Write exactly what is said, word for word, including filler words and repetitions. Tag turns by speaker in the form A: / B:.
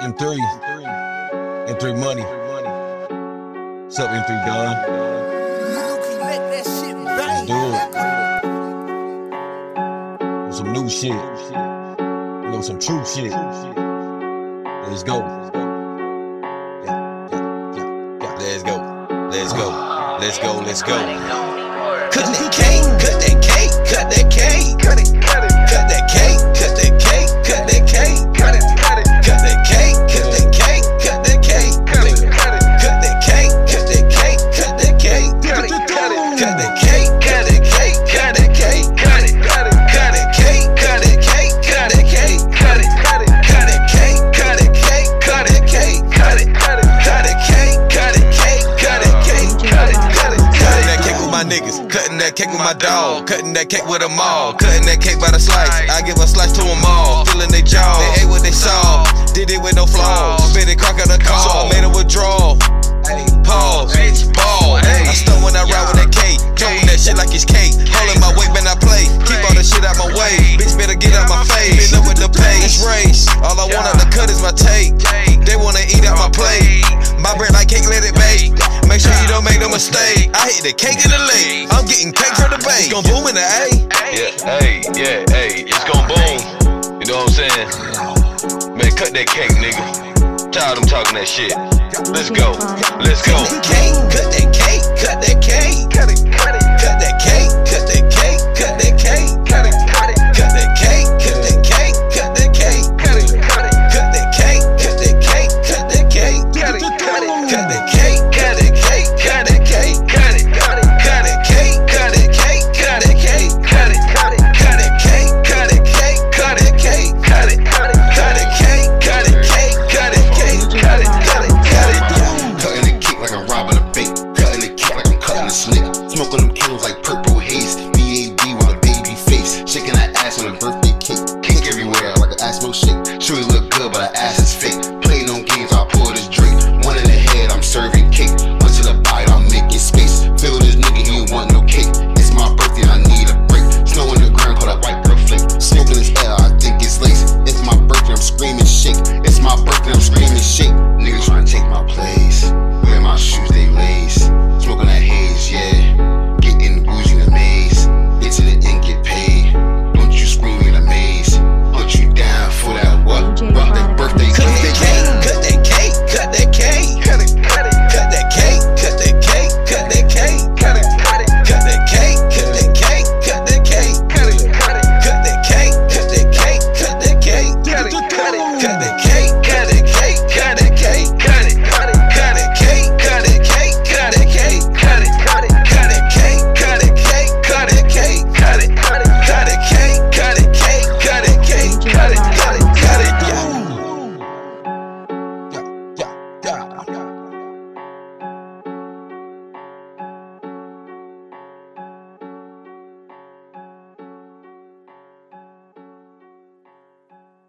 A: M three. M three money. What's up, M three Don? Let's do it. Some new shit. You know, some true shit. Let's go. Yeah, yeah, yeah, yeah. Let's go. Let's go. Let's go. Let's go. Cut that cake. Cut that cake. Cut that cake. Cut it. Cut it. Cut that cake. Cut that cake. Cut that cake. Cut it. Cut it. Cut that cake. Cut that cake. Cut that cake. Cut it. Cut it. Cut that cake. Cut that cake. Cut that cake. Cut it. Cut it. Cut that cake. Cut that cake. Cut that cake. Cut it. Cut it. Cut that cake. Cut that cake. Cut that cake. Cut it. Cut it. Cut that cake. Cut that cake. Cut that cake. Cut it. Cut it. Cut that cake. Cut that cake. Cut that cake. Cut it. Cut it. Cutting that cake with my niggas. Cutting that cake with my dog. Cutting that cake with them all. Cutting that cake by the slice. I give a slice to them all. Filling their jaw. They ate what they saw. Did it with no flaws. Spit it, crack out the call. So I made a withdrawal. Pause. Ball. I stunt when I ride with that cake. Talking that shit like it's cake. Holding my weight when I play. Keep all the shit out my way. Bitch better get out my face. Been up with the pace. Race. All I want out the cut is my take. They wanna eat out my plate. My bread like cake, let it bake. Make sure you don't make no mistake. I hit the cake in the lake. I'm getting cake from the bay. It's gon' boom in the A.
B: Yeah, hey, yeah, hey, it's gon' boom. You know what I'm saying? Man, cut that cake, nigga. Tired of them talking that shit. Let's go, let's go.
A: Cut that cake, cut that cake, cut that cake. Cut it, cut it.